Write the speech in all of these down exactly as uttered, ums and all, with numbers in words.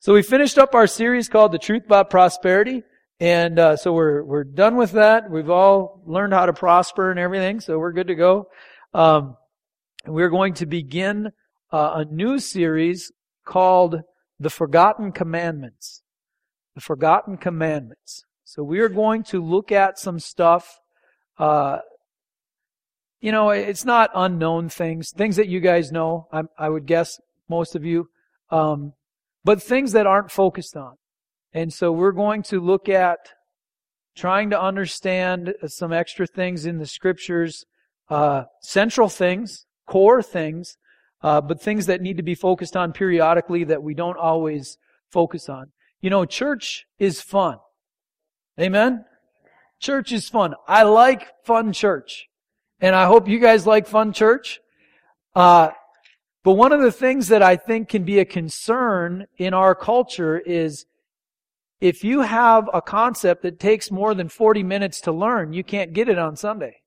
So we finished up our series called The Truth About Prosperity. And uh, so we're we're done with that. We've all learned how to prosper and everything, so we're good to go. Um, we're going to begin uh, a new series called The Forgotten Commandments. The Forgotten Commandments. So we are going to look at some stuff. Uh, you know, it's not unknown things, things that you guys know. I, I would guess most of you, um, but things that aren't focused on. And so we're going to look at trying to understand some extra things in the Scriptures, uh, central things, core things, uh, but things that need to be focused on periodically that we don't always focus on. You know, church is fun. Amen? Church is fun. I like fun church. And I hope you guys like fun church. Uh, but one of the things that I think can be a concern in our culture is if you have a concept that takes more than forty minutes to learn, you can't get it on Sunday.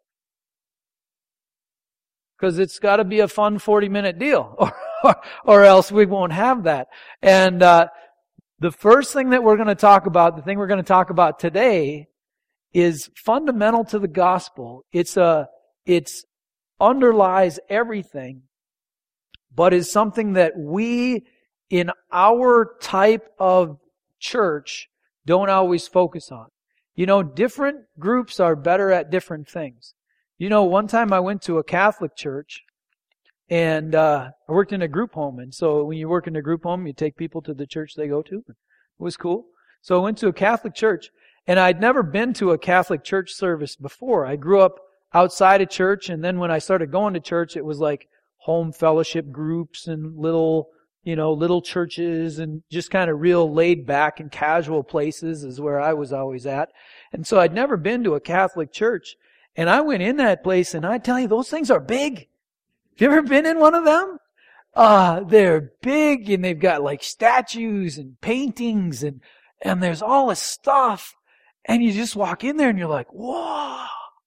Because it's got to be a fun forty-minute deal, or, or, or else we won't have that. And uh, the first thing that we're going to talk about, the thing we're going to talk about today, is fundamental to the gospel. It's a, it's underlies everything, but is something that we, in our type of church, don't always focus on. You know, different groups are better at different things. You know, one time I went to a Catholic church, and uh I worked in a group home. And so when you work in a group home, you take people to the church they go to. It was cool. So I went to a Catholic church, and I'd never been to a Catholic church service before. I grew up outside of church, and then when I started going to church, it was like home fellowship groups and little you know, little churches and just kind of real laid back and casual places is where I was always at. And so I'd never been to a Catholic church. And I went in that place, and I tell you, those things are big. Have you ever been in one of them? Uh, they're big, and they've got like statues and paintings, and, and there's all this stuff. And you just walk in there and you're like, whoa,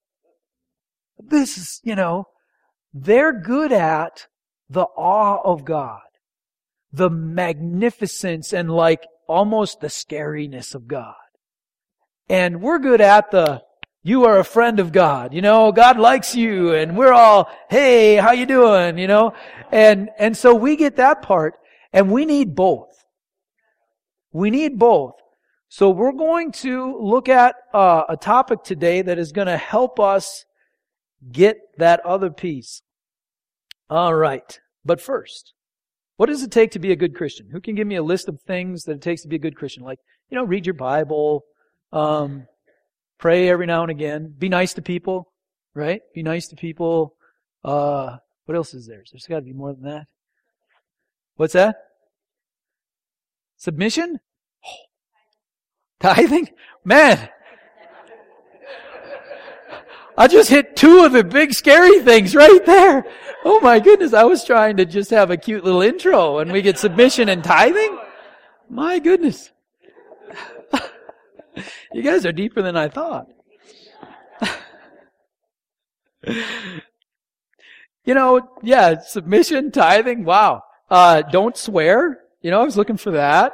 this is, you know, they're good at the awe of God. The magnificence and like almost the scariness of God. And we're good at the, you are a friend of God, you know, God likes you, and we're all, hey, how you doing, you know? And, and so we get that part, and we need both. We need both. So we're going to look at uh, a topic today that is going to help us get that other piece. All right. But first, what does it take to be a good Christian? Who can give me a list of things that it takes to be a good Christian? Like, you know, read your Bible, um, pray every now and again, be nice to people, right? Be nice to people. Uh, what else is there? There's got to be more than that. What's that? Submission? Oh. Tithing? Man! I just hit two of the big scary things right there. Oh my goodness, I was trying to just have a cute little intro and we get submission and tithing? My goodness. You guys are deeper than I thought. You know, yeah, submission, tithing, wow. Uh, don't swear. You know, I was looking for that.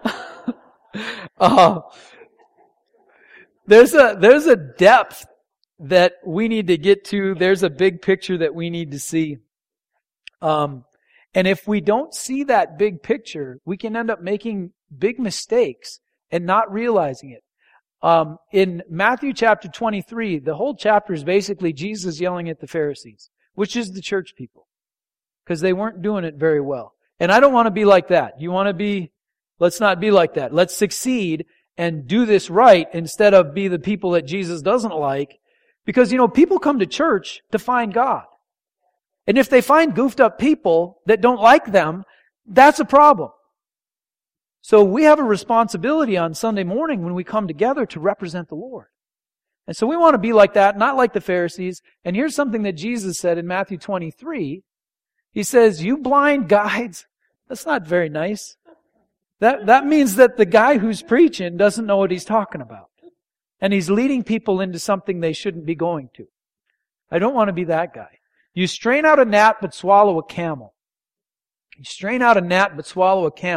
uh, there's a, there's a depth that we need to get to. There's a big picture that we need to see. Um, and if we don't see that big picture, we can end up making big mistakes and not realizing it. Um, in Matthew chapter twenty-three, the whole chapter is basically Jesus yelling at the Pharisees, which is the church people, because they weren't doing it very well. And I don't want to be like that. You want to be, let's not be like that. Let's succeed and do this right instead of be the people that Jesus doesn't like. Because, you know, people come to church to find God. And if they find goofed up people that don't like them, that's a problem. So we have a responsibility on Sunday morning when we come together to represent the Lord. And so we want to be like that, not like the Pharisees. And here's something that Jesus said in Matthew twenty-three. He says, you blind guides. That's not very nice. That, that means that the guy who's preaching doesn't know what he's talking about. And he's leading people into something they shouldn't be going to. I don't want to be that guy. You strain out a gnat but swallow a camel. You strain out a gnat but swallow a camel.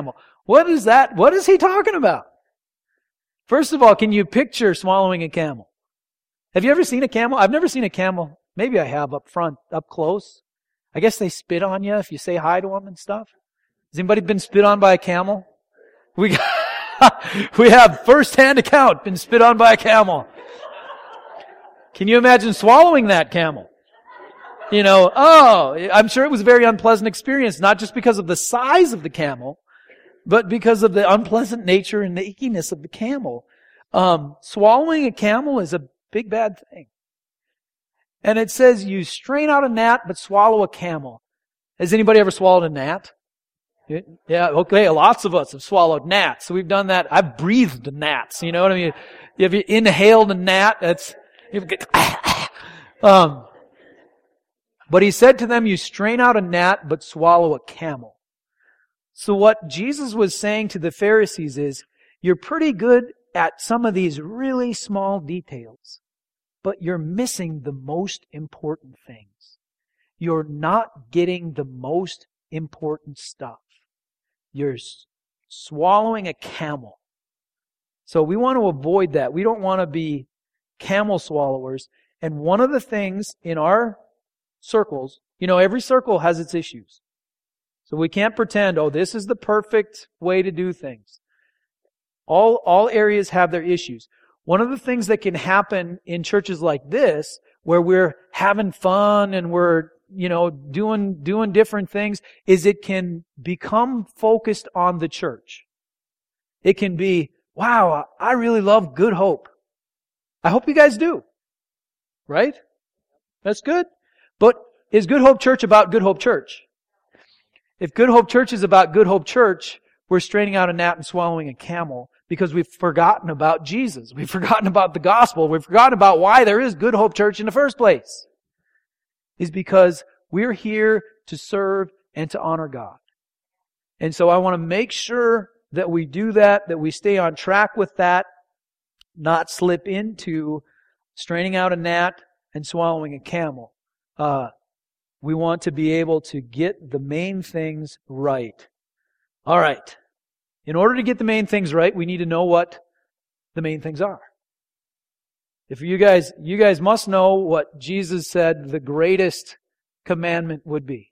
What is that? What is he talking about? First of all, can you picture swallowing a camel? Have you ever seen a camel? I've never seen a camel. Maybe I have up front, up close. I guess they spit on you if you say hi to them and stuff. Has anybody been spit on by a camel? We got, we have first-hand account, been spit on by a camel. Can you imagine swallowing that camel? You know, oh, I'm sure it was a very unpleasant experience, not just because of the size of the camel, but because of the unpleasant nature and the ickiness of the camel. Um, swallowing a camel is a big bad thing. And it says you strain out a gnat but swallow a camel. Has anybody ever swallowed a gnat? Yeah, okay, lots of us have swallowed gnats. So we've done that. I've breathed gnats, you know what I mean? If you inhaled a gnat, that's, um, but he said to them, you strain out a gnat but swallow a camel. So what Jesus was saying to the Pharisees is, you're pretty good at some of these really small details, but you're missing the most important things. You're not getting the most important stuff. You're swallowing a camel. So we want to avoid that. We don't want to be camel swallowers. And one of the things in our circles, you know, every circle has its issues. So we can't pretend, oh, this is the perfect way to do things. All, all areas have their issues. One of the things that can happen in churches like this, where we're having fun and we're, you know, doing, doing different things, is it can become focused on the church. It can be, wow, I really love Good Hope. I hope you guys do. Right? That's good. But is Good Hope Church about Good Hope Church? If Good Hope Church is about Good Hope Church, we're straining out a gnat and swallowing a camel because we've forgotten about Jesus. We've forgotten about the gospel. We've forgotten about why there is Good Hope Church in the first place. Is because we're here to serve and to honor God. And so I want to make sure that we do that, that we stay on track with that, not slip into straining out a gnat and swallowing a camel. Uh, we want to be able to get the main things right. All right. In order to get the main things right, we need to know what the main things are. If you guys, you guys must know what Jesus said the greatest commandment would be.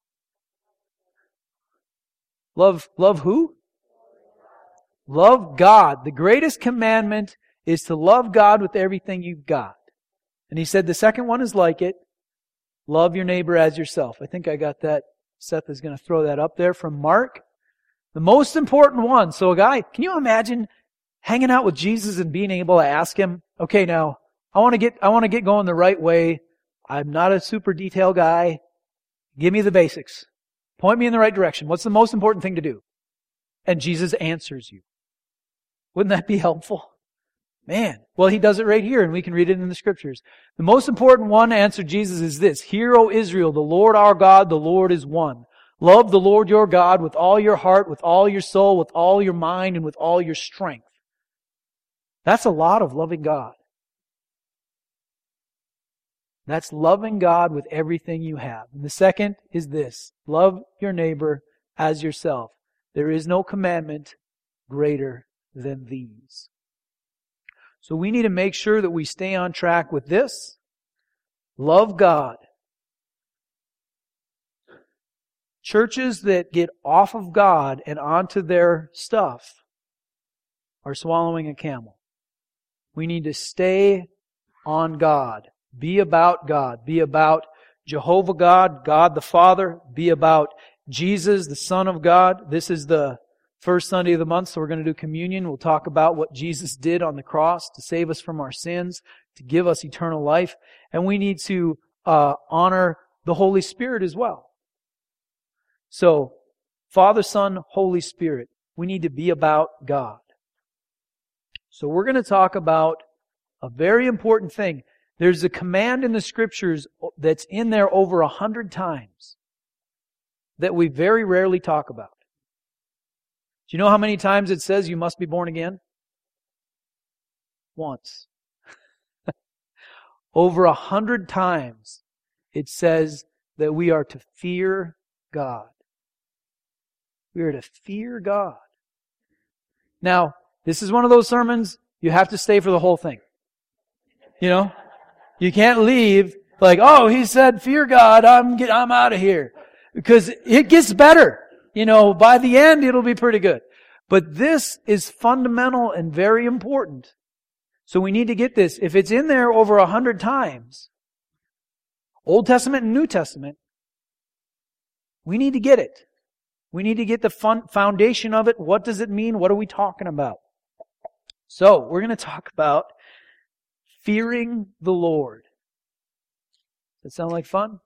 Love, love who? Love God. The greatest commandment is to love God with everything you've got. And he said the second one is like it. Love your neighbor as yourself. I think I got that. Seth is going to throw that up there from Mark. The most important one. So a guy, can you imagine hanging out with Jesus and being able to ask him, okay, now, I want to get, I want to get going the right way. I'm not a super detailed guy. Give me the basics. Point me in the right direction. What's the most important thing to do? And Jesus answers you. Wouldn't that be helpful? Man. Well, he does it right here, and we can read it in the scriptures. The most important one, answered Jesus, is this. Hear, O Israel, the Lord our God, the Lord is one. Love the Lord your God with all your heart, with all your soul, with all your mind, and with all your strength. That's a lot of loving God. That's loving God with everything you have. And the second is this. Love your neighbor as yourself. There is no commandment greater than these. So we need to make sure that we stay on track with this. Love God. Churches that get off of God and onto their stuff are swallowing a camel. We need to stay on God. Be about God. Be about Jehovah God, God the Father. Be about Jesus, the Son of God. This is the first Sunday of the month, so we're going to do communion. We'll talk about what Jesus did on the cross to save us from our sins, to give us eternal life. And we need to uh, honor the Holy Spirit as well. So, Father, Son, Holy Spirit. We need to be about God. So we're going to talk about a very important thing. There's a command in the Scriptures that's in there over a hundred times that we very rarely talk about. Do you know how many times it says you must be born again? Once. Over a hundred times it says that we are to fear God. We are to fear God. Now, this is one of those sermons, you have to stay for the whole thing. You know? You can't leave like, oh, he said, fear God, I'm get, I'm out of here. Because it gets better. You know, by the end, it'll be pretty good. But this is fundamental and very important. So we need to get this. If it's in there over a hundred times, Old Testament and New Testament, we need to get it. We need to get the fun, foundation of it. What does it mean? What are we talking about? So, we're going to talk about fearing the Lord. Does that sound like fun?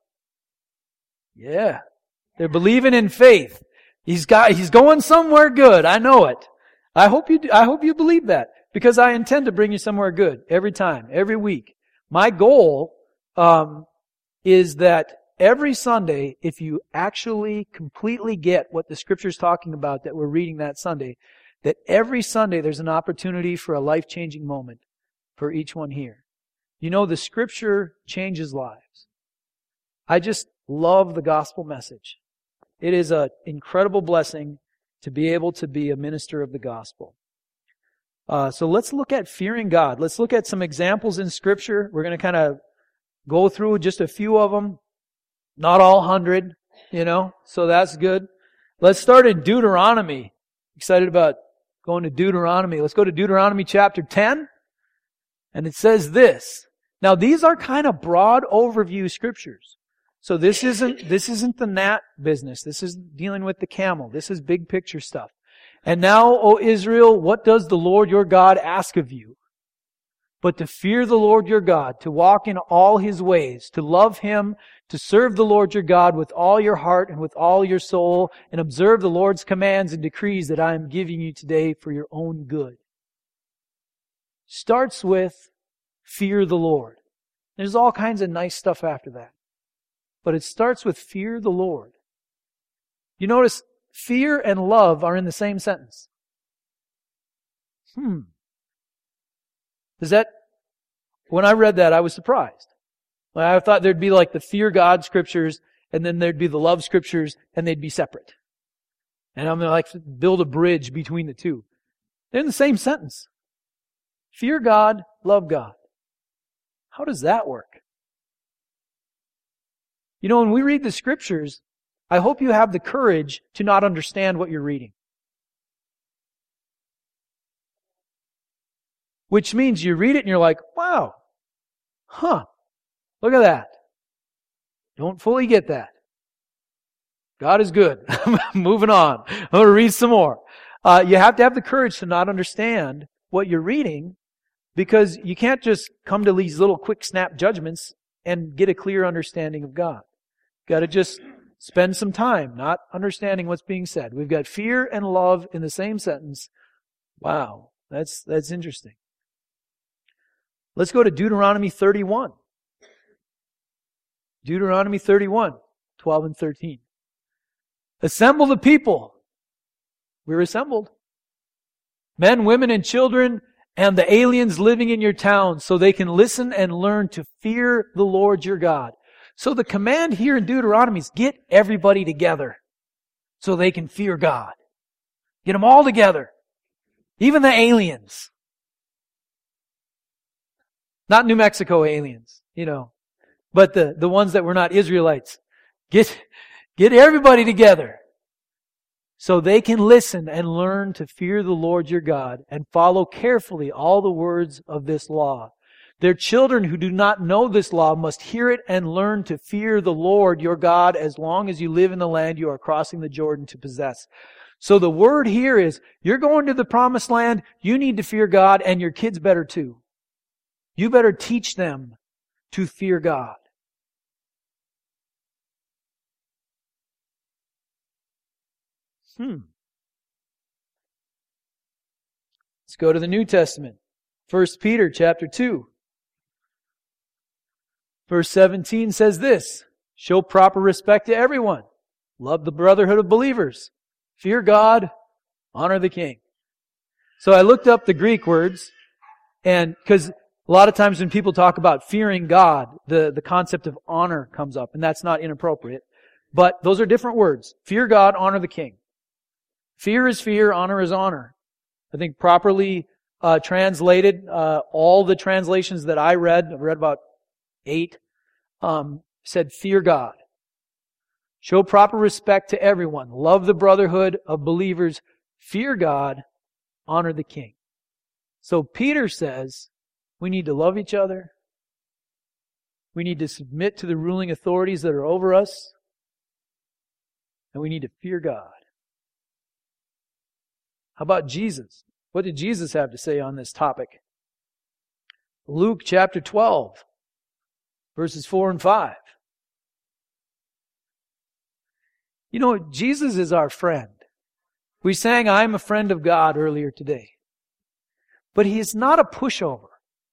Yeah. They're believing in faith. He's got, he's going somewhere good. I know it. I hope you do, I hope you believe that. Because I intend to bring you somewhere good every time, every week. My goal um, is that every Sunday, if you actually completely get what the Scripture's talking about that we're reading that Sunday, that every Sunday there's an opportunity for a life-changing moment for each one here. You know, the Scripture changes lives. I just love the gospel message. It is an incredible blessing to be able to be a minister of the gospel. Uh, so let's look at fearing God. Let's look at some examples in Scripture. We're going to kind of go through just a few of them. Not all hundred, you know, so that's good. Let's start in Deuteronomy. Excited about going to Deuteronomy. Let's go to Deuteronomy chapter ten. And it says this. Now these are kind of broad overview scriptures. So this isn't, this isn't the gnat business. This is dealing with the camel. This is big picture stuff. And now, O Israel, what does the Lord your God ask of you? But to fear the Lord your God, to walk in all His ways, to love Him, to serve the Lord your God with all your heart and with all your soul, and observe the Lord's commands and decrees that I am giving you today for your own good. Starts with fear the Lord. There's all kinds of nice stuff after that. But it starts with fear the Lord. You notice fear and love are in the same sentence. Hmm. Does that, when I read that, I was surprised. I thought there'd be like the fear God scriptures, and then there'd be the love scriptures, and they'd be separate. And I'm going to like build a bridge between the two. They're in the same sentence. Fear God, love God. How does that work? You know, when we read the scriptures, I hope you have the courage to not understand what you're reading. Which means you read it and you're like, wow, huh, look at that. Don't fully get that. God is good. Moving on. I'm going to read some more. Uh, you have to have the courage to not understand what you're reading, because you can't just come to these little quick snap judgments and get a clear understanding of God. You've got to just spend some time not understanding what's being said. We've got fear and love in the same sentence. Wow, that's that's interesting. Let's go to Deuteronomy thirty-one. Deuteronomy thirty-one, twelve and thirteen. Assemble the people. We're assembled. Men, women, and children, and the aliens living in your town, so they can listen and learn to fear the Lord your God. So the command here in Deuteronomy is get everybody together so they can fear God. Get them all together. Even the aliens. Not New Mexico aliens, you know, but the, the ones that were not Israelites. Get, get everybody together so they can listen and learn to fear the Lord your God and follow carefully all the words of this law. Their children who do not know this law must hear it and learn to fear the Lord your God as long as you live in the land you are crossing the Jordan to possess. So the word here is, you're going to the promised land, you need to fear God, and your kids better too. You better teach them to fear God. Hmm. Let's go to the New Testament. First Peter chapter two. Verse seventeen says this, show proper respect to everyone. Love the brotherhood of believers. Fear God. Honor the king. So I looked up the Greek words, and because a lot of times when people talk about fearing God, the, the concept of honor comes up, and that's not inappropriate. But those are different words. Fear God, honor the king. Fear is fear, honor is honor. I think properly uh, translated, uh, all the translations that I read, I've read about eight, um, said, fear God. Show proper respect to everyone. Love the brotherhood of believers. Fear God. Honor the king. So Peter says we need to love each other. We need to submit to the ruling authorities that are over us. And we need to fear God. How about Jesus? What did Jesus have to say on this topic? Luke chapter twelve, verses four and five. You know, Jesus is our friend. We sang, I am a friend of God earlier today. But He is not a pushover.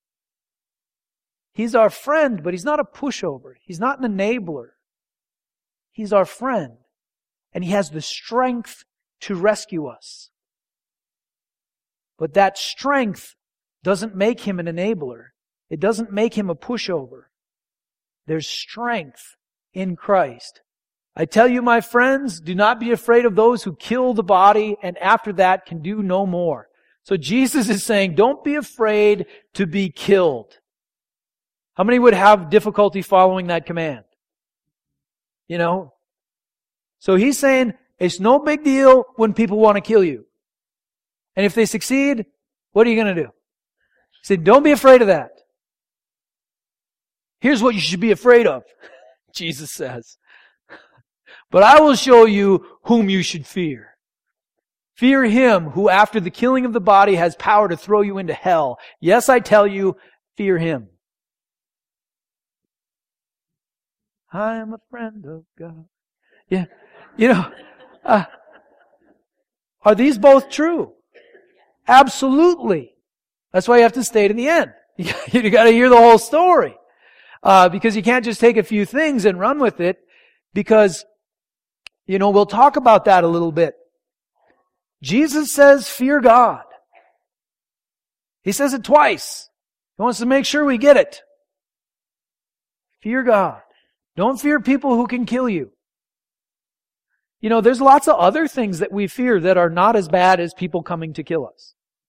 He's our friend, but He's not a pushover. He's not an enabler. He's our friend. And He has the strength to rescue us. But that strength doesn't make Him an enabler. It doesn't make Him a pushover. There's strength in Christ. I tell you, my friends, do not be afraid of those who kill the body and after that can do no more. So Jesus is saying, don't be afraid to be killed. How many would have difficulty following that command? You know? So He's saying, it's no big deal when people want to kill you. And if they succeed, what are you going to do? He said, don't be afraid of that. Here's what you should be afraid of, Jesus says. But I will show you whom you should fear. Fear Him who after the killing of the body has power to throw you into hell. Yes, I tell you, fear Him. I am a friend of God. Yeah, you know, uh, are these both true? Absolutely. That's why you have to stay to the end. You got to hear the whole story. Uh, because you can't just take a few things and run with it. Because, you know, we'll talk about that a little bit. Jesus says, fear God. He says it twice. He wants to make sure we get it. Fear God. Don't fear people who can kill you. You know, there's lots of other things that we fear that are not as bad as people coming to kill us.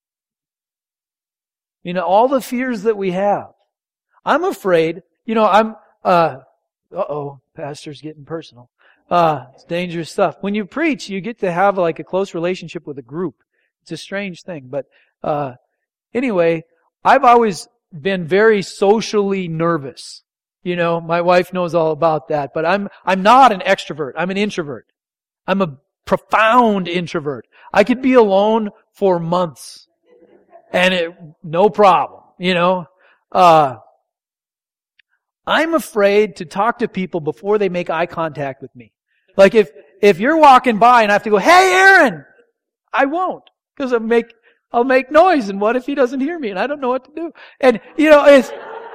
You know, all the fears that we have. I'm afraid, you know, I'm, uh, uh-oh, pastor's getting personal. Uh, it's dangerous stuff. When you preach, you get to have like a close relationship with a group. It's a strange thing. But, uh, anyway, I've always been very socially nervous. You know, my wife knows all about that, but I'm, I'm not an extrovert. I'm an introvert. I'm a profound introvert. I could be alone for months and it, no problem, you know. Uh, I'm afraid to talk to people before they make eye contact with me. Like if, if you're walking by and I have to go, hey Aaron, I won't, because I'll make, I'll make noise, and what if he doesn't hear me and I don't know what to do? And, you know, it's,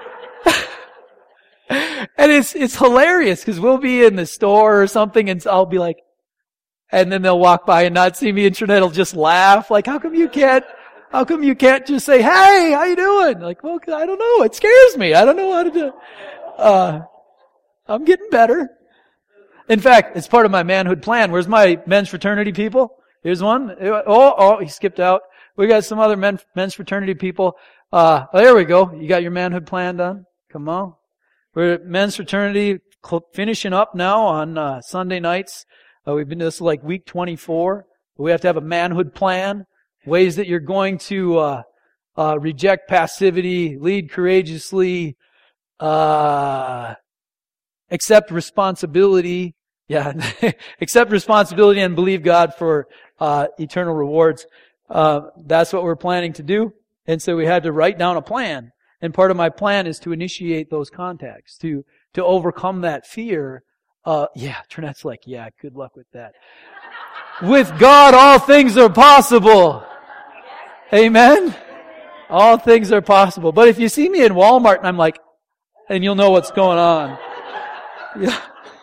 and it's, it's hilarious because we'll be in the store or something and I'll be like, and then they'll walk by and not see me and Trinette will just laugh. Like, how come you can't, how come you can't just say, hey, how you doing? Like, well, I don't know. It scares me. I don't know how to do it. Uh, I'm getting better. In fact, it's part of my manhood plan. Where's my men's fraternity people? Here's one. Oh, oh, he skipped out. We got some other men, men's fraternity people. Uh, oh, there we go. You got your manhood plan done? Come on. We're at men's fraternity cl- finishing up now on uh, Sunday nights. Uh, we've been to this like week twenty-four. We have to have a manhood plan. Ways that you're going to uh, uh, reject passivity, lead courageously, uh, accept responsibility. Yeah, accept responsibility and believe God for uh, eternal rewards. Uh, that's what we're planning to do. And so we had to write down a plan. And part of my plan is to initiate those contacts, to to overcome that fear. Uh, yeah, Trinette's like, yeah, good luck with that. With God, all things are possible. Amen? All things are possible. But if you see me in Walmart and I'm like, and you'll know what's going on. Yeah.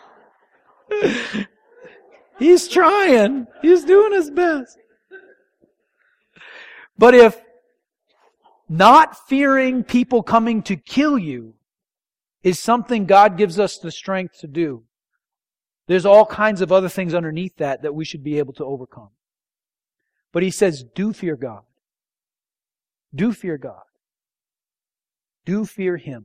He's trying. He's doing his best. But if not fearing people coming to kill you is something God gives us the strength to do, there's all kinds of other things underneath that that we should be able to overcome. But He says, do fear God. Do fear God. Do fear Him.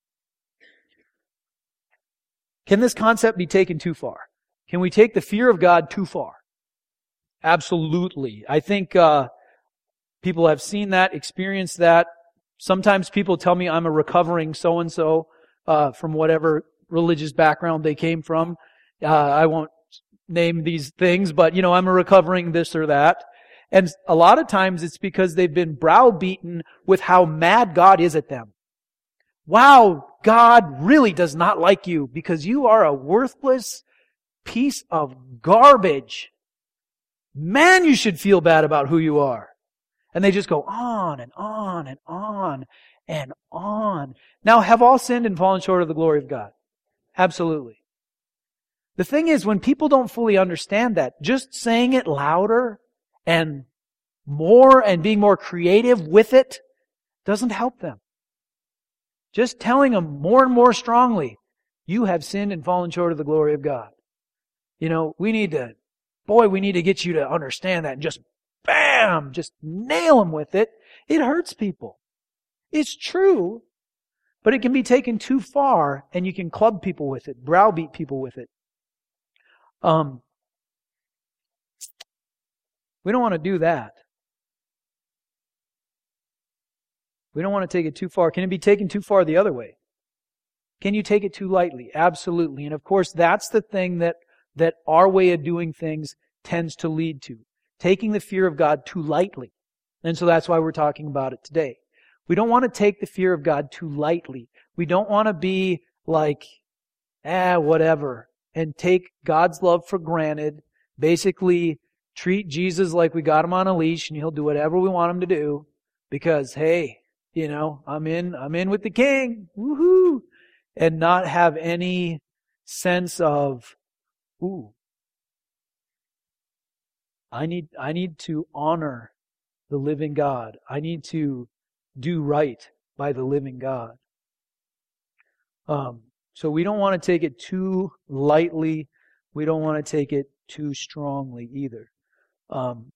Can this concept be taken too far? Can we take the fear of God too far? Absolutely. I think uh, people have seen that, experienced that. Sometimes people tell me I'm a recovering so-and-so uh, from whatever religious background they came from. Uh, I won't name these things, but, you know, I'm a recovering this or that. And a lot of times it's because they've been browbeaten with how mad God is at them. Wow, God really does not like you because you are a worthless piece of garbage. Man, you should feel bad about who you are. And they just go on and on and on and on. Now, have all sinned and fallen short of the glory of God? Absolutely. The thing is, when people don't fully understand that, just saying it louder and more and being more creative with it doesn't help them. Just telling them more and more strongly, you have sinned and fallen short of the glory of God. You know, we need to, boy, we need to get you to understand that and just bam, just nail them with it. It hurts people. It's true, but it can be taken too far and you can club people with it, browbeat people with it. Um, we don't want to do that. We don't want to take it too far. Can it be taken too far the other way? Can you take it too lightly? Absolutely. And of course, that's the thing that, that our way of doing things tends to lead to. Taking the fear of God too lightly. And so that's why we're talking about it today. We don't want to take the fear of God too lightly. We don't want to be like, ah, whatever, and take God's love for granted. Basically, treat Jesus like we got him on a leash and He'll do whatever we want him to do. Because, hey, you know, I'm in, I'm in with the King. Woohoo! And not have any sense of, ooh, I need, I need to honor the living God. I need to do right by the living God. Um, so we don't want to take it too lightly. We don't want to take it too strongly either. Um,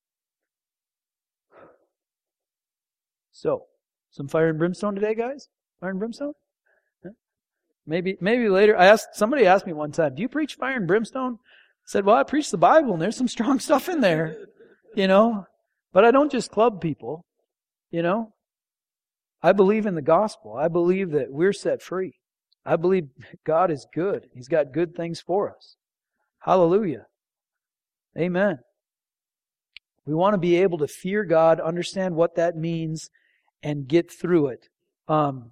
so, some fire and brimstone today, guys? Fire and brimstone? Huh? Maybe, maybe later. I asked, somebody asked me one time, do you preach fire and brimstone? I said, well, I preach the Bible and there's some strong stuff in there, you know, but I don't just club people, you know. I believe in the gospel. I believe that we're set free. I believe God is good. He's got good things for us. Hallelujah. Amen. We want to be able to fear God, understand what that means, and get through it. Um,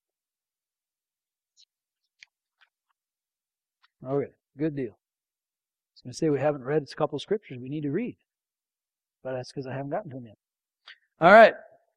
okay, good deal. I was going to say we haven't read a couple of scriptures we need to read. But that's because I haven't gotten to them yet. All right.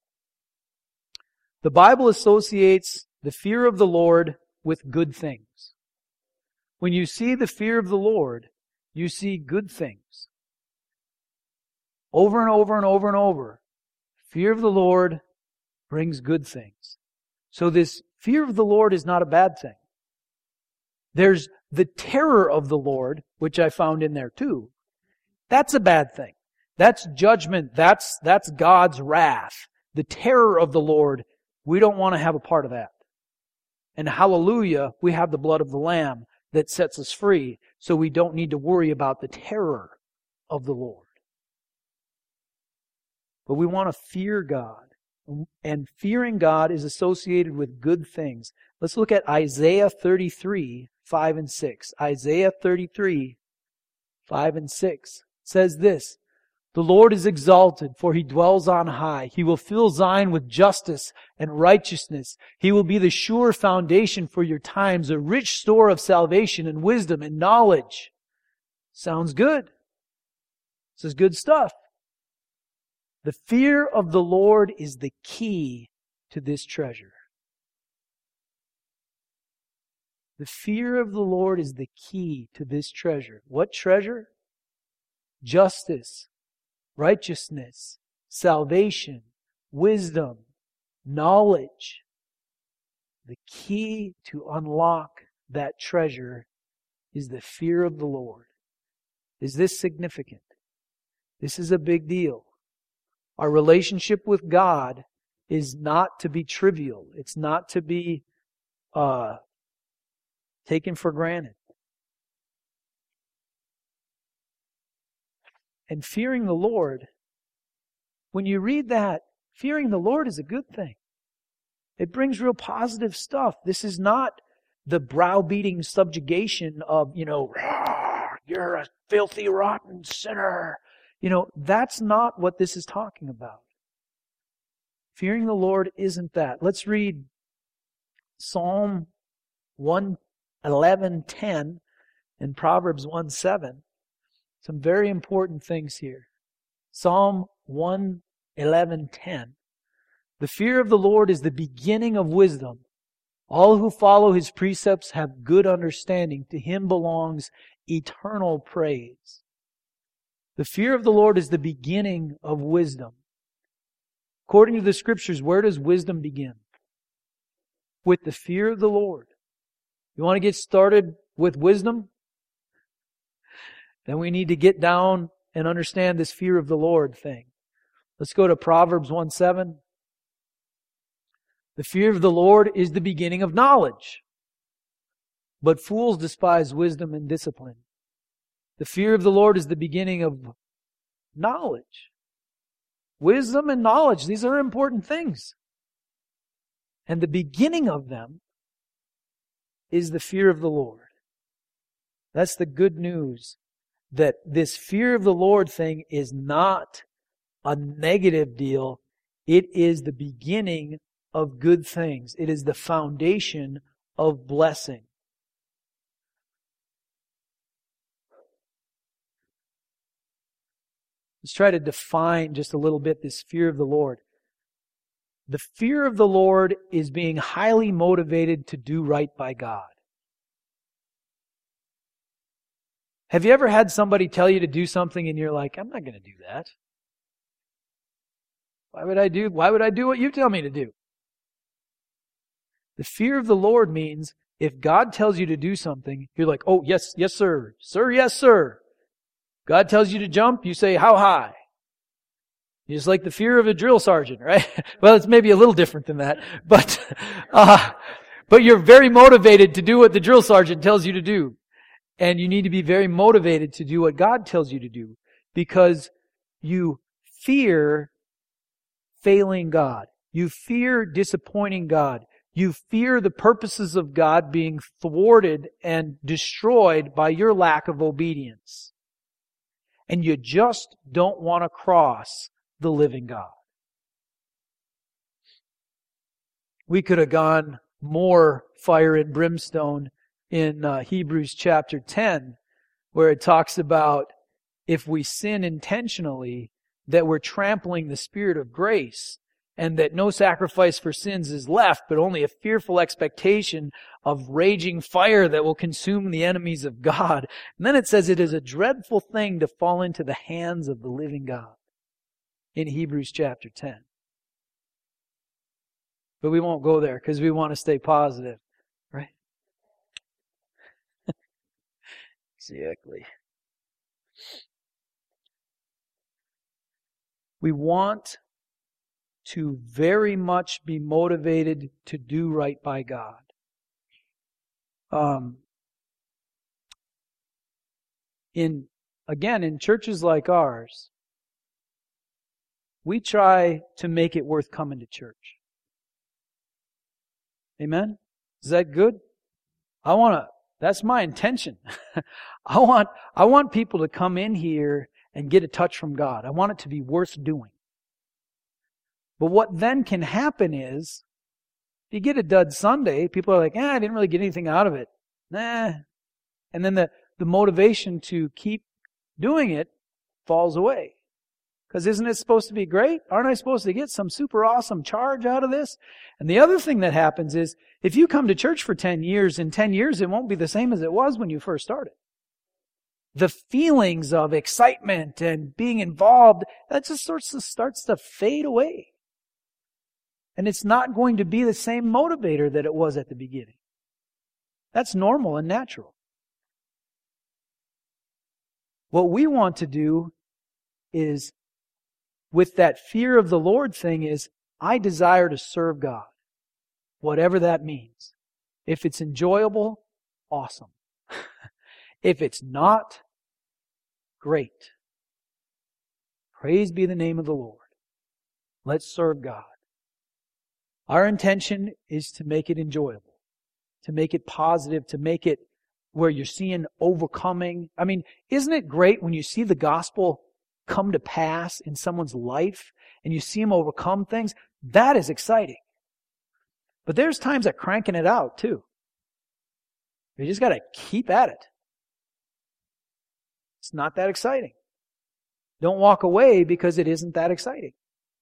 The Bible associates the fear of the Lord with good things. When you see the fear of the Lord, you see good things. Over and over and over and over. Fear of the Lord brings good things. So this fear of the Lord is not a bad thing. There's the terror of the Lord, which I found in there too. That's a bad thing. That's judgment. That's, that's God's wrath. The terror of the Lord, we don't want to have a part of that. And hallelujah, we have the blood of the Lamb that sets us free, so we don't need to worry about the terror of the Lord. But we want to fear God. And fearing God is associated with good things. Let's look at Isaiah thirty-three, five and six. Isaiah thirty-three, five and six says this, the Lord is exalted, for He dwells on high. He will fill Zion with justice and righteousness. He will be the sure foundation for your times, a rich store of salvation and wisdom and knowledge. Sounds good. This is good stuff. The fear of the Lord is the key to this treasure. The fear of the Lord is the key to this treasure. What treasure? Justice, righteousness, salvation, wisdom, knowledge. The key to unlock that treasure is the fear of the Lord. Is this significant? This is a big deal. Our relationship with God is not to be trivial. It's not to be uh, taken for granted. And fearing the Lord, when you read that, fearing the Lord is a good thing. It brings real positive stuff. This is not the browbeating subjugation of, you know, you're a filthy, rotten sinner. You know, that's not what this is talking about. Fearing the Lord isn't that. Let's read Psalm one eleven ten and Proverbs one seven. Some very important things here. Psalm one eleven ten. The fear of the Lord is the beginning of wisdom. All who follow His precepts have good understanding. To Him belongs eternal praise. The fear of the Lord is the beginning of wisdom. According to the Scriptures, where does wisdom begin? With the fear of the Lord. You want to get started with wisdom? Then we need to get down and understand this fear of the Lord thing. Let's go to Proverbs one seven. The fear of the Lord is the beginning of knowledge, but fools despise wisdom and discipline. The fear of the Lord is the beginning of knowledge. Wisdom and knowledge, these are important things. And the beginning of them is the fear of the Lord. That's the good news, that this fear of the Lord thing is not a negative deal. It is the beginning of good things. It is the foundation of blessing. Let's try to define just a little bit this fear of the Lord. The fear of the Lord is being highly motivated to do right by God. Have you ever had somebody tell you to do something and you're like, I'm not going to do that. Why would I do, why would I do what you tell me to do? The fear of the Lord means if God tells you to do something, you're like, oh, yes, yes, sir. Sir, yes, sir. God tells you to jump, you say, how high? It's like the fear of a drill sergeant, right? Well, it's maybe a little different than that. But, uh, but you're very motivated to do what the drill sergeant tells you to do. And you need to be very motivated to do what God tells you to do. Because you fear failing God. You fear disappointing God. You fear the purposes of God being thwarted and destroyed by your lack of obedience. And you just don't want to cross the living God. We could have gone more fire and brimstone in uh, Hebrews chapter ten, where it talks about if we sin intentionally, that we're trampling the Spirit of grace, and that no sacrifice for sins is left, but only a fearful expectation of raging fire that will consume the enemies of God. And then it says it is a dreadful thing to fall into the hands of the living God in Hebrews chapter ten. But we won't go there because we want to stay positive, right? Exactly. We want to very much be motivated to do right by God. Um, in again, in churches like ours, we try to make it worth coming to church. Amen? Is that good? I want to, that's my intention. I want, I want people to come in here and get a touch from God. I want it to be worth doing. But what then can happen is, if you get a dud Sunday, people are like, eh, I didn't really get anything out of it. Nah. And then the, the motivation to keep doing it falls away. Because isn't it supposed to be great? Aren't I supposed to get some super awesome charge out of this? And the other thing that happens is, if you come to church for ten years, in ten years it won't be the same as it was when you first started. The feelings of excitement and being involved, that just starts to, starts to fade away. And it's not going to be the same motivator that it was at the beginning. That's normal and natural. What we want to do is, with that fear of the Lord thing, is I desire to serve God, whatever that means. If it's enjoyable, awesome. If it's not, great. Praise be the name of the Lord. Let's serve God. Our intention is to make it enjoyable, to make it positive, to make it where you're seeing overcoming. I mean, isn't it great when you see the gospel come to pass in someone's life and you see them overcome things? That is exciting. But there's times of cranking it out too. You just got to keep at it. It's not that exciting. Don't walk away because it isn't that exciting.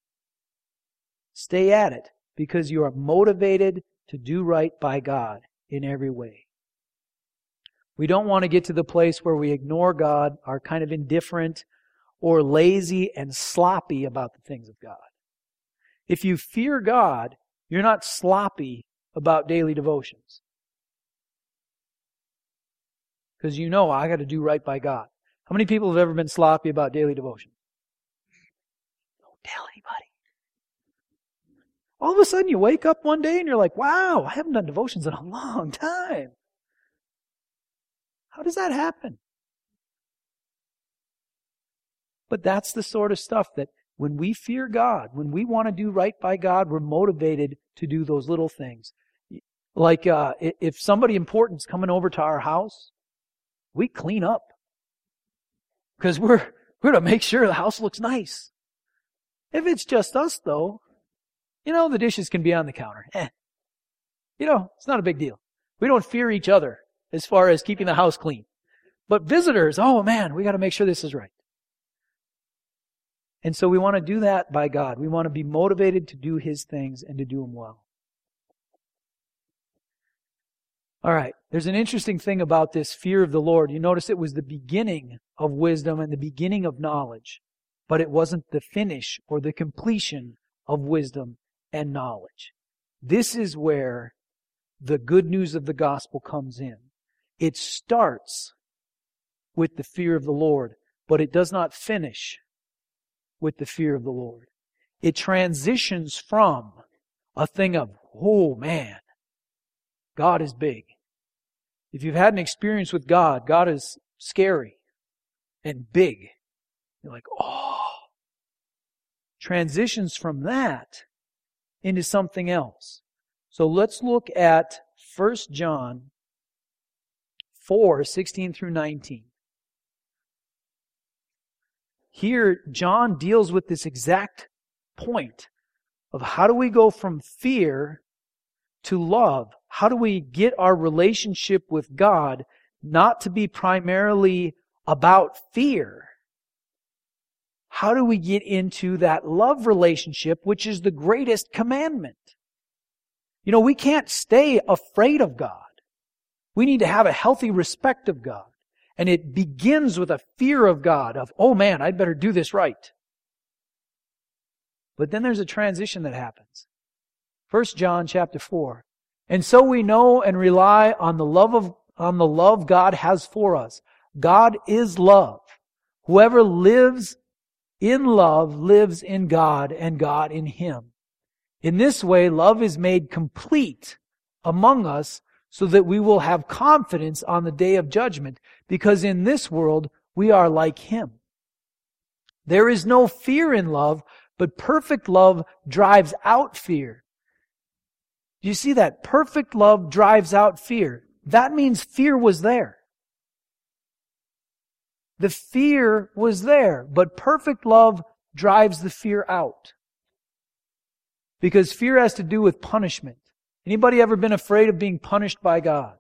Stay at it because you are motivated to do right by God in every way. We don't want to get to the place where we ignore God, are kind of indifferent or lazy and sloppy about the things of God. If you fear God, you're not sloppy about daily devotions. Because you know, I got to do right by God. How many people have ever been sloppy about daily devotion? Don't tell anybody. All of a sudden you wake up one day and you're like, wow, I haven't done devotions in a long time. How does that happen? But that's the sort of stuff that when we fear God, when we want to do right by God, we're motivated to do those little things. Like uh, if somebody important's coming over to our house, we clean up. Because we're, we're going to make sure the house looks nice. If it's just us, though, you know, the dishes can be on the counter. Eh. You know, it's not a big deal. We don't fear each other as far as keeping the house clean. But visitors, oh man, we got to make sure this is right. And so we want to do that by God. We want to be motivated to do His things and to do them well. All right, there's an interesting thing about this fear of the Lord. You notice it was the beginning of wisdom and the beginning of knowledge, but it wasn't the finish or the completion of wisdom and knowledge. This is where the good news of the gospel comes in. It starts with the fear of the Lord, but it does not finish with the fear of the Lord. It transitions from a thing of, oh man, God is big. If you've had an experience with God, God is scary and big. You're like, oh. Transitions from that into something else. So let's look at First John four, sixteen through nineteen. Here, John deals with this exact point of how do we go from fear to love? How do we get our relationship with God not to be primarily about fear? How do we get into that love relationship, which is the greatest commandment? You know, we can't stay afraid of God. We need to have a healthy respect of God. And it begins with a fear of God, of, oh man, I'd better do this right. But then there's a transition that happens. First John chapter four. And so we know and rely on the love of on the love God has for us. God is love. Whoever lives in love lives in God and God in him. In this way, love is made complete among us so that we will have confidence on the day of judgment, because in this world we are like him. There is no fear in love, but perfect love drives out fear. Do you see that? Perfect love drives out fear. That means fear was there. The fear was there, but perfect love drives the fear out. Because fear has to do with punishment. Anybody ever been afraid of being punished by God?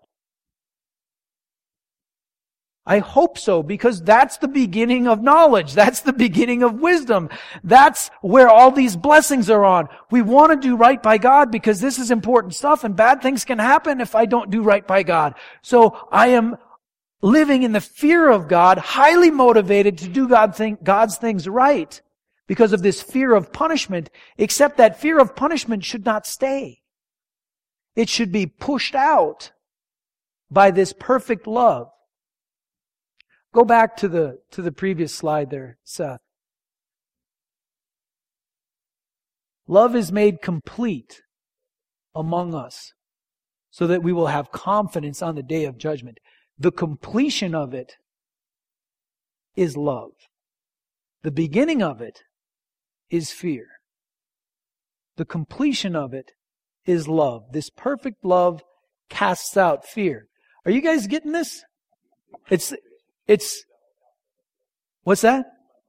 I hope so, because that's the beginning of knowledge. That's the beginning of wisdom. That's where all these blessings are on. We want to do right by God because this is important stuff, and bad things can happen if I don't do right by God. So I am living in the fear of God, highly motivated to do God thing, God's things right because of this fear of punishment, except that fear of punishment should not stay. It should be pushed out by this perfect love. Go back to the to the previous slide there, Seth. Love is made complete among us so that we will have confidence on the day of judgment. The completion of it is love. The beginning of it is fear. The completion of it is love. This perfect love casts out fear. Are you guys getting this? It's, it's, what's that?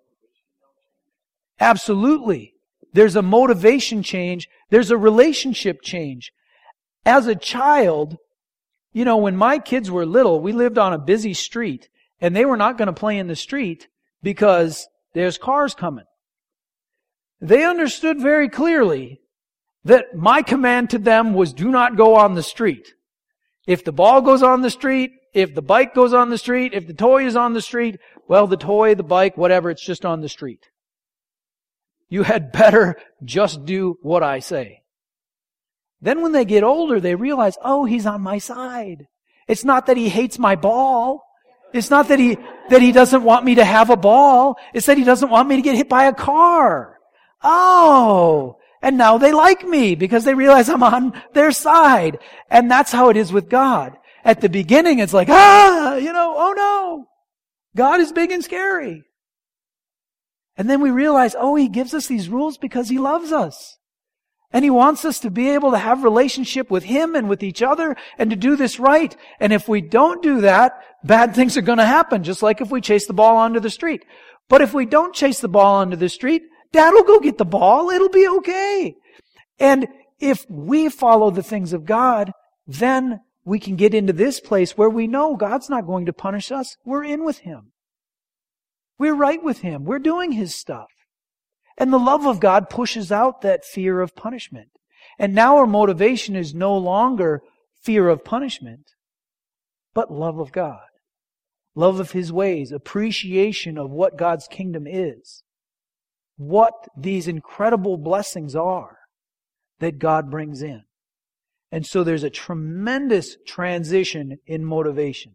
Absolutely. There's a motivation change. There's a relationship change. As a child, you know, when my kids were little, we lived on a busy street, and they were not going to play in the street because there's cars coming. They understood very clearly that my command to them was do not go on the street. If the ball goes on the street, if the bike goes on the street, if the toy is on the street, well, the toy, the bike, whatever, it's just on the street. You had better just do what I say. Then when they get older, they realize, oh, he's on my side. It's not that he hates my ball. It's not that he, that he doesn't want me to have a ball. It's that he doesn't want me to get hit by a car. Oh, and now they like me because they realize I'm on their side. And that's how it is with God. At the beginning, it's like, ah, you know, oh no. God is big and scary. And then we realize, oh, He gives us these rules because He loves us. And He wants us to be able to have relationship with Him and with each other and to do this right. And if we don't do that, bad things are going to happen, just like if we chase the ball onto the street. But if we don't chase the ball onto the street, Dad will go get the ball. It'll be okay. And if we follow the things of God, then we can get into this place where we know God's not going to punish us. We're in with Him. We're right with Him. We're doing His stuff. And the love of God pushes out that fear of punishment. And now our motivation is no longer fear of punishment, but love of God. Love of His ways, appreciation of what God's kingdom is. What these incredible blessings are that God brings in. And so there's a tremendous transition in motivation.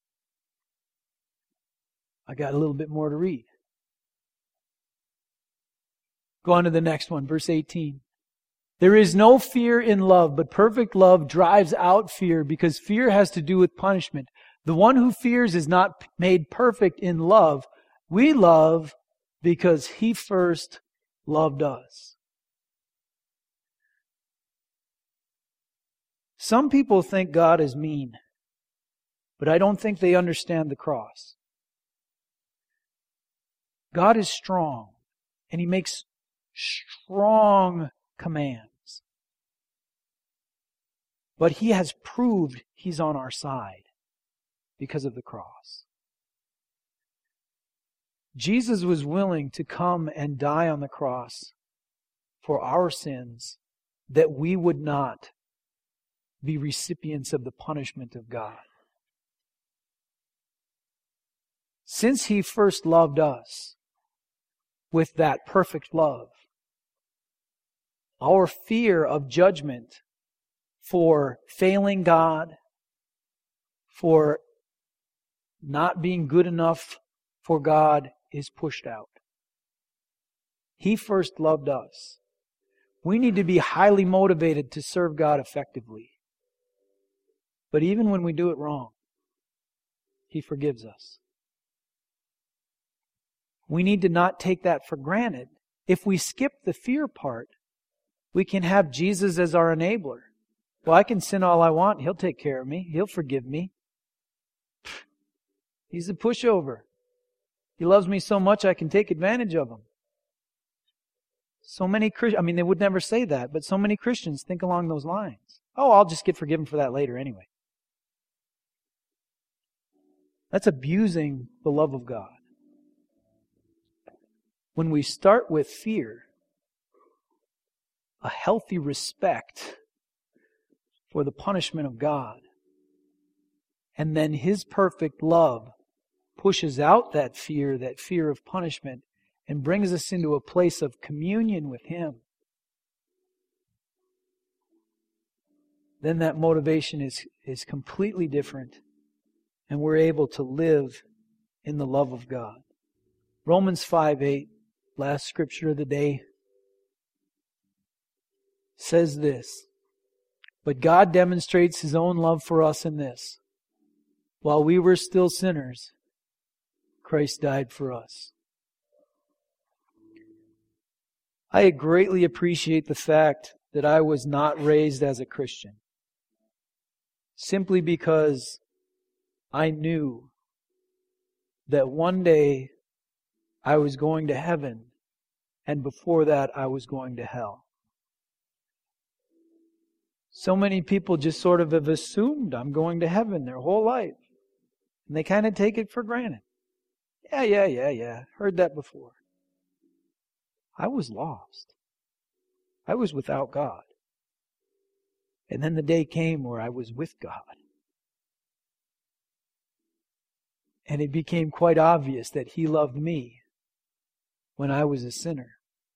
I got a little bit more to read. Go on to the next one, verse eighteen. There is no fear in love, but perfect love drives out fear, because fear has to do with punishment. The one who fears is not made perfect in love. We love because He first loved us. Some people think God is mean, but I don't think they understand the cross. God is strong, and He makes strong commands. But He has proved He's on our side because of the cross. Jesus was willing to come and die on the cross for our sins, that we would not be recipients of the punishment of God. Since He first loved us with that perfect love, our fear of judgment for failing God, for not being good enough for God, is pushed out. He first loved us. We need to be highly motivated to serve God effectively. But even when we do it wrong, He forgives us. We need to not take that for granted. If we skip the fear part, we can have Jesus as our enabler. Well, I can sin all I want. He'll take care of me. He'll forgive me. He's a pushover. He loves me so much I can take advantage of Him. So many Christians, I mean, they would never say that, but so many Christians think along those lines. Oh, I'll just get forgiven for that later anyway. That's abusing the love of God. When we start with fear, a healthy respect for the punishment of God, and then His perfect love pushes out that fear, that fear of punishment, and brings us into a place of communion with Him, then that motivation is, is completely different, and we're able to live in the love of God. Romans five eight, last scripture of the day. says this, "But God demonstrates His own love for us in this. While we were still sinners, Christ died for us." I greatly appreciate the fact that I was not raised as a Christian, simply because I knew that one day I was going to heaven, and before that I was going to hell. So many people just sort of have assumed I'm going to heaven their whole life. And they kind of take it for granted. Yeah, yeah, yeah, yeah. Heard that before. I was lost. I was without God. And then the day came where I was with God. And it became quite obvious that He loved me when I was a sinner.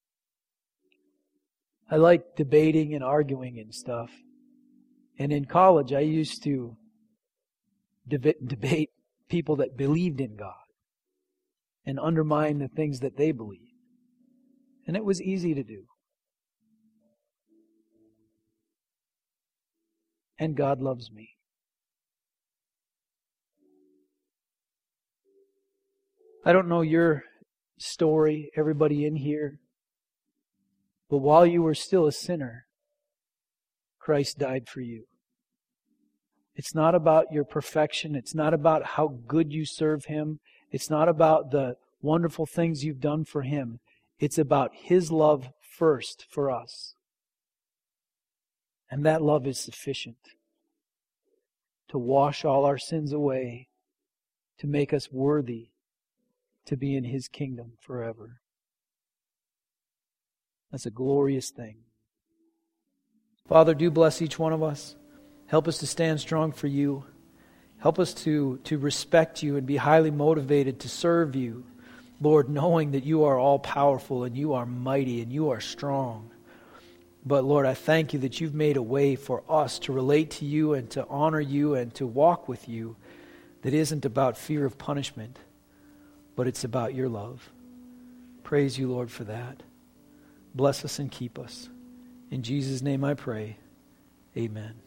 I like debating and arguing and stuff. And in college, I used to deb- debate people that believed in God and undermine the things that they believed. And it was easy to do. And God loves me. I don't know your story, everybody in here, but while you were still a sinner, Christ died for you. It's not about your perfection. It's not about how good you serve Him. It's not about the wonderful things you've done for Him. It's about His love first for us. And that love is sufficient to wash all our sins away, to make us worthy to be in His kingdom forever. That's a glorious thing. Father, do bless each one of us. Help us to stand strong for You. Help us to, to respect You and be highly motivated to serve You. Lord, knowing that You are all-powerful and You are mighty and You are strong. But Lord, I thank You that You've made a way for us to relate to You and to honor You and to walk with You that isn't about fear of punishment, but it's about Your love. Praise You, Lord, for that. Bless us and keep us. In Jesus' name I pray. Amen.